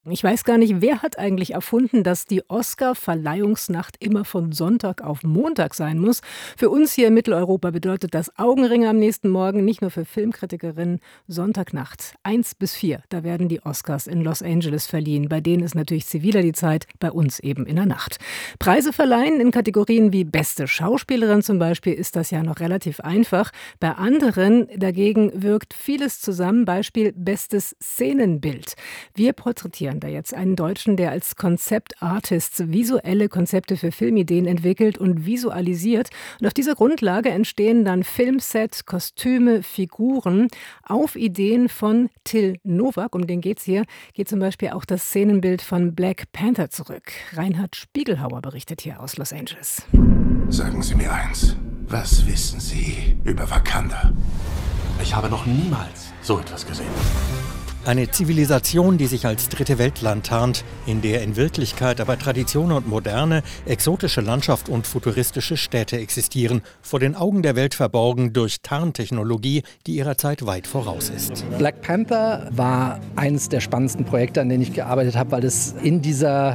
Ich weiß gar nicht, wer hat eigentlich erfunden, dass die Oscar-Verleihungsnacht immer von Sonntag auf Montag sein muss. Für uns hier in Mitteleuropa bedeutet das Augenringe am nächsten Morgen, nicht nur für Filmkritikerinnen, Sonntagnacht 1 bis 4. Da werden die Oscars in Los Angeles verliehen. Bei denen ist natürlich ziviler die Zeit, bei uns eben in der Nacht. Preise verleihen in Kategorien wie beste Schauspielerin zum Beispiel ist das ja noch relativ einfach. Bei anderen dagegen wirkt vieles zusammen, Beispiel bestes Szenenbild. Wir porträtieren da jetzt einen Deutschen, der als Konzeptartist visuelle Konzepte für Filmideen entwickelt und visualisiert. Und auf dieser Grundlage entstehen dann Filmset, Kostüme, Figuren auf Ideen von Till Nowak, um den geht's hier, geht zum Beispiel auch das Szenenbild von Black Panther zurück. Reinhard Spiegelhauer berichtet hier aus Los Angeles. Sagen Sie mir eins, was wissen Sie über Wakanda? Ich habe noch niemals so etwas gesehen. Eine Zivilisation, die sich als dritte Weltland tarnt, in der in Wirklichkeit aber Tradition und Moderne, exotische Landschaft und futuristische Städte existieren, vor den Augen der Welt verborgen durch Tarntechnologie, die ihrer Zeit weit voraus ist. Black Panther war eines der spannendsten Projekte, an denen ich gearbeitet habe, weil es in dieser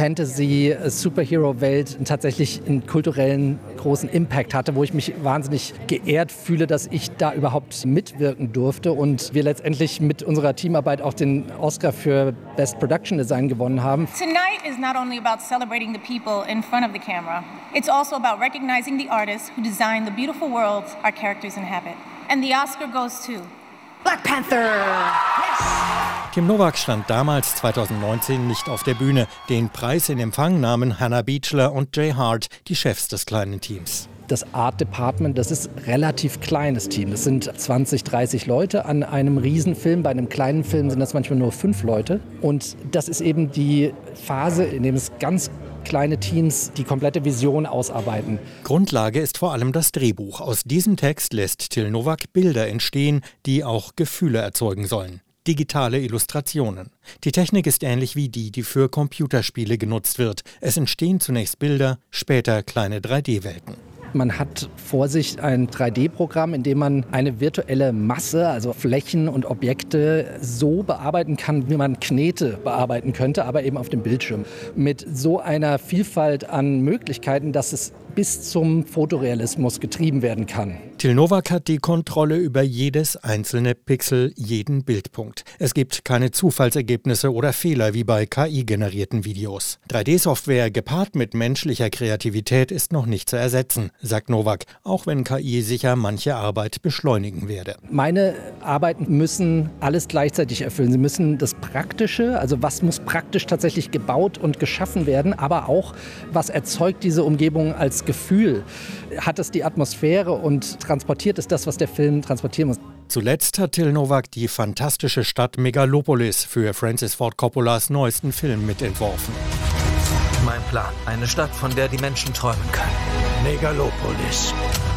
Fantasy-Superhero-Welt tatsächlich einen kulturellen großen Impact hatte, wo ich mich wahnsinnig geehrt fühle, dass ich da überhaupt mitwirken durfte und wir letztendlich mit unserer Teamarbeit auch den Oscar für Best Production Design gewonnen haben. Tonight is not only about celebrating the people in front of the camera, it's also about recognizing the artists who design the beautiful worlds our characters inhabit. And the Oscar goes to Black Panther! Yes! Tim Nowak stand damals 2019 nicht auf der Bühne. Den Preis in Empfang nahmen Hannah Beachler und Jay Hart, die Chefs des kleinen Teams. Das Art Department, das ist ein relativ kleines Team. Das sind 20, 30 Leute an einem Riesenfilm. Bei einem kleinen Film sind das manchmal nur 5 Leute. Und das ist eben die Phase, in der es ganz kleine Teams die komplette Vision ausarbeiten. Grundlage ist vor allem das Drehbuch. Aus diesem Text lässt Till Nowak Bilder entstehen, die auch Gefühle erzeugen sollen. Digitale Illustrationen. Die Technik ist ähnlich wie die für Computerspiele genutzt wird. Es entstehen zunächst Bilder, später kleine 3D-Welten. Man hat vor sich ein 3D-Programm, in dem man eine virtuelle Masse, also Flächen und Objekte so bearbeiten kann, wie man Knete bearbeiten könnte, aber eben auf dem Bildschirm. Mit so einer Vielfalt an Möglichkeiten, dass es bis zum Fotorealismus getrieben werden kann. Till Nowak hat die Kontrolle über jedes einzelne Pixel, jeden Bildpunkt. Es gibt keine Zufallsergebnisse oder Fehler wie bei KI-generierten Videos. 3D-Software gepaart mit menschlicher Kreativität ist noch nicht zu ersetzen, sagt Nowak, auch wenn KI sicher manche Arbeit beschleunigen werde. Meine Arbeiten müssen alles gleichzeitig erfüllen. Sie müssen das Praktische, also was muss praktisch tatsächlich gebaut und geschaffen werden, aber auch, was erzeugt diese Umgebung als Gefühl? Hat es die Atmosphäre und transportiert es das, was der Film transportieren muss? Zuletzt hat Till Nowak die fantastische Stadt Megalopolis für Francis Ford Coppolas neuesten Film mitentworfen. Mein Plan, eine Stadt, von der die Menschen träumen können. Megalopolis.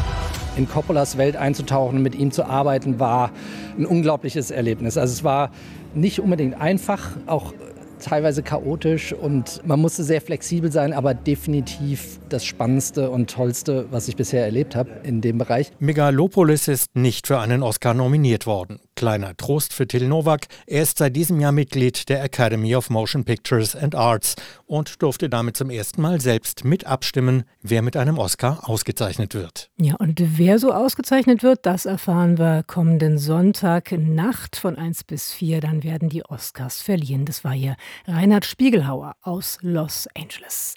In Coppolas Welt einzutauchen, mit ihm zu arbeiten, war ein unglaubliches Erlebnis. Also es war nicht unbedingt einfach, auch teilweise chaotisch und man musste sehr flexibel sein, aber definitiv das Spannendste und Tollste, was ich bisher erlebt habe in dem Bereich. Megalopolis ist nicht für einen Oscar nominiert worden. Kleiner Trost für Till Nowak, er ist seit diesem Jahr Mitglied der Academy of Motion Pictures and Arts und durfte damit zum ersten Mal selbst mit abstimmen, wer mit einem Oscar ausgezeichnet wird. Ja, und wer so ausgezeichnet wird, das erfahren wir kommenden Sonntag Nacht von 1 bis 4. Dann werden die Oscars verliehen. Das war hier Reinhard Spiegelhauer aus Los Angeles.